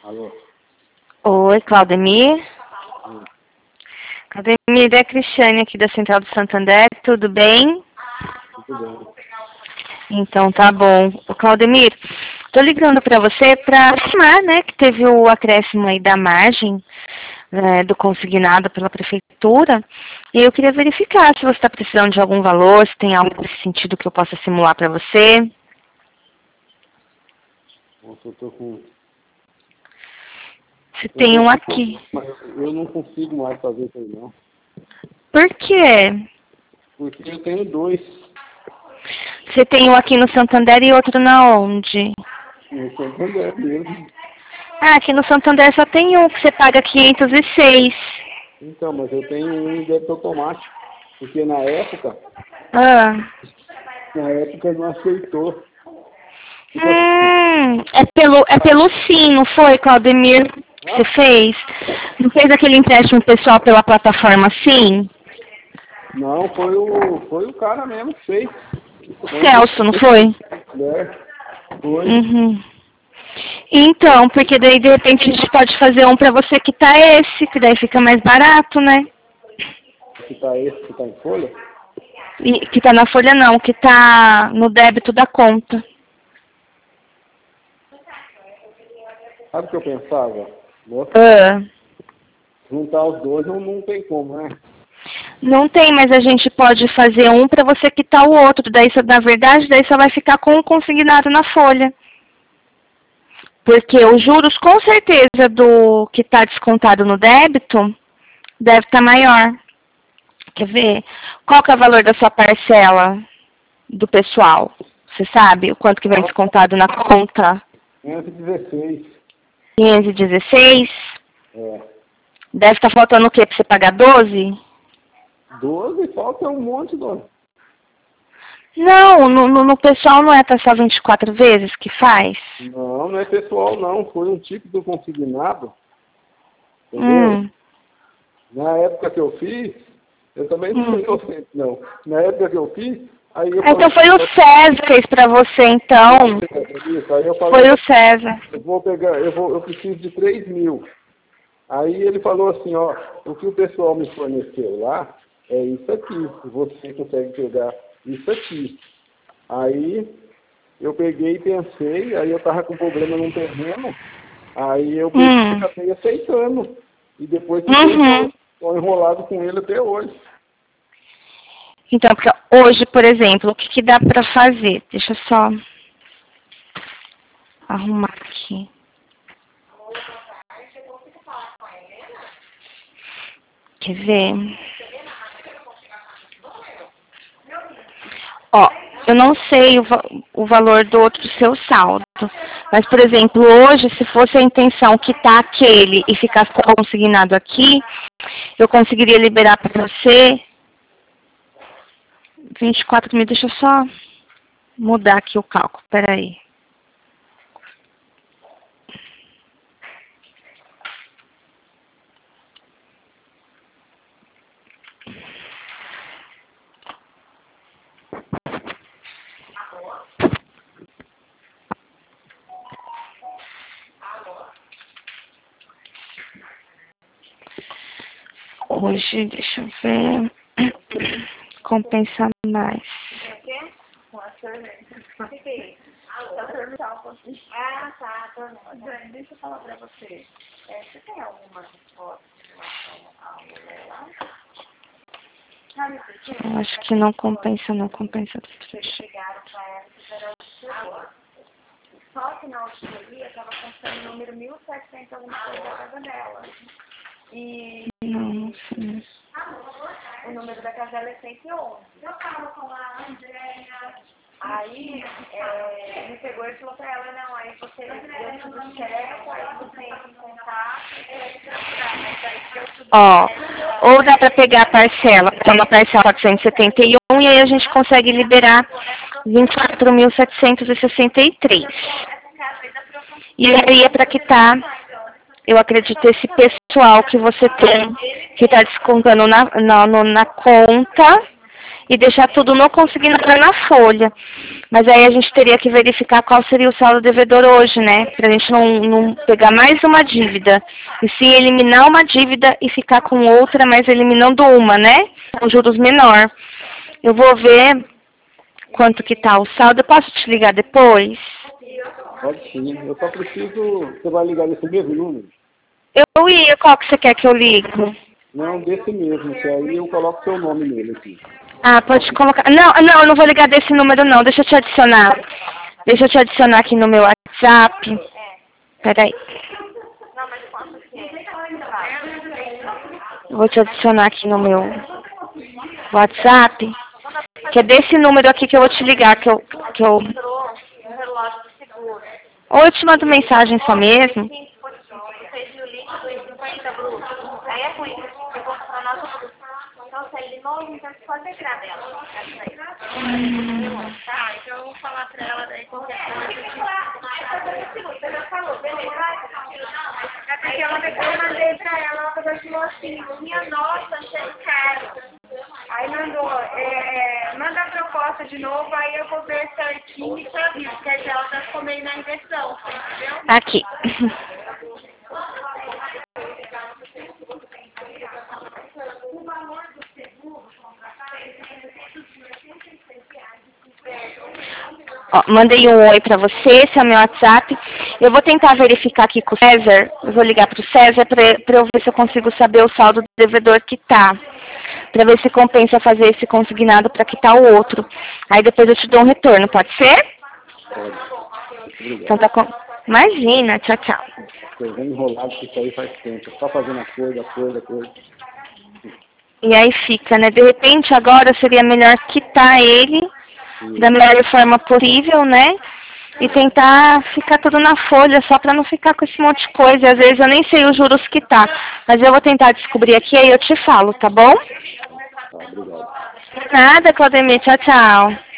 Alô? Oi, Claudemir. Hum, Claudemir, é a Cristiane aqui da Central do Santander, tudo bem? tudo bem. Então tá bom. O Claudemir, tô ligando para você para afirmar, né, que teve o acréscimo aí da margem do consignado pela prefeitura, e eu queria verificar se você está precisando de algum valor, se tem algo nesse sentido que eu possa simular para você. Nossa, eu tô com... Se tem um aqui. Mas eu não consigo mais fazer isso aí, não. Por quê? Porque eu tenho dois Você tem um aqui no Santander e outro na onde? no Santander mesmo. Ah, aqui no Santander só tem um que você paga 506. Então, mas eu tenho um em débito automático. Porque na época Ah. não aceitou. É pelo SIM, não foi, Claudemir? Que você fez? Não fez aquele empréstimo pessoal pela plataforma SIM? Não, foi o cara mesmo que fez. Celso, não foi? Foi. Uhum. Então, porque daí de repente a gente pode fazer um pra você que tá esse, que daí fica mais barato, né? Que tá esse, que tá em folha? E, que tá na folha não, que tá no débito da conta. Sabe o que eu pensava? Juntar os dois não tem como, né? Não tem, mas a gente pode fazer um para você quitar o outro. Daí, na verdade, daí só vai ficar com o consignado na folha. Porque os juros, com certeza, do que está descontado no débito, deve estar maior. Quer ver? Qual que é o valor da sua parcela do pessoal? Você sabe o quanto que vem descontado na conta? 516. 516? É. Deve estar faltando o quê? Para você pagar 12? 12 falta um monte, dona. Não, no pessoal não é até só 24 vezes que faz? Não é pessoal, não. Foi um tipo do consignado. Entendeu? Na época que eu fiz, eu também não sou inocente, não. Na época que eu fiz, aí eu falei... Então foi o César que fez pra você, então. Isso, aí eu falei, Foi o César. eu preciso de 3 mil. Aí ele falou assim, ó, o que o pessoal me forneceu lá é isso aqui. Você consegue pegar isso aqui. Aí eu peguei e pensei, aí eu tava com problema num terreno, aí eu acabei aceitando. E depois estou enrolado com ele até hoje. Então, porque hoje, por exemplo, o que dá pra fazer? Deixa eu só arrumar aqui. Quer ver? Ó, eu não sei o valor do outro seu saldo. Mas, por exemplo, hoje, se fosse a intenção quitar aquele e ficar consignado aqui, eu conseguiria liberar para você 24 mil. Deixa eu só mudar aqui o cálculo. Peraí. Hoje, deixa eu ver. Compensar mais. Ah, tá, Dani, deixa eu falar pra você. Você tem alguma resposta em relação ao leilão? Eu acho que não compensa, não compensa. Vocês chegaram pra ela e fizeram auditoria. Só que na auditoria estava constando o número 1700 alguma coisa da casa dela. E Não sei. o número da casa dela é 111. Eu falo com a Andréia. Aí, me pegou e falou pra ela, não, aí você deu tudo certo, aí você entra em contato, mas aí deu tudo certo. Ou dá pra pegar a parcela, que é uma parcela 471, e aí a gente consegue liberar 24.763. E aí é pra quitar, eu acredito, esse pessoal que você tem, que tá descontando na conta. e deixar tudo no consignado na folha. Mas aí a gente teria que verificar qual seria o saldo devedor hoje, né? Pra gente não pegar mais uma dívida. E sim eliminar uma dívida e ficar com outra, mas eliminando uma, né? Com juros menor. Eu vou ver quanto que tá o saldo. Eu posso te ligar depois? Pode sim. Eu só preciso... Você vai ligar nesse mesmo número? Eu ia. Qual que você quer que eu ligo? Não, desse mesmo, que aí eu coloco seu nome nele aqui. Ah, pode colocar. Não, eu não vou ligar desse número, não. Deixa eu te adicionar. Deixa eu te adicionar aqui no meu WhatsApp. Peraí. Eu vou te adicionar aqui no meu WhatsApp. Que é desse número aqui que eu vou te ligar, que eu... Ou eu te mando mensagem só mesmo. Aí é ruim, eu vou comprar nosso então sai de novo, então você pode tirar dela. Tá, então eu vou falar pra ela daí qualquer coisa. Você já falou, beleza? É porque eu mandei pra ela, ela falou assim, minha nossa, achei caro. Aí mandou, manda a proposta de novo, aí eu vou ver certinho e pra mim, porque ela tá comendo na injeção, entendeu? Aqui. Ó, mandei um oi pra você, esse é o meu WhatsApp. Eu vou tentar verificar aqui com o César. Eu vou ligar pro César pra eu ver se eu consigo saber o saldo do devedor que tá. Pra ver se compensa fazer esse consignado pra quitar o outro. Aí depois eu te dou um retorno, pode ser? Pode. Então tá com... Imagina, tchau, tchau. Eu venho enrolado que isso aí faz tempo. Só fazendo a coisa. E aí fica, né? De repente agora seria melhor quitar ele da melhor forma possível, né? E tentar ficar tudo na folha, só para não ficar com esse monte de coisa. E às vezes eu nem sei os juros que tá. Mas eu vou tentar descobrir aqui, aí eu te falo, tá bom? Tá, obrigado. Nada, Claudemir. Tchau, tchau.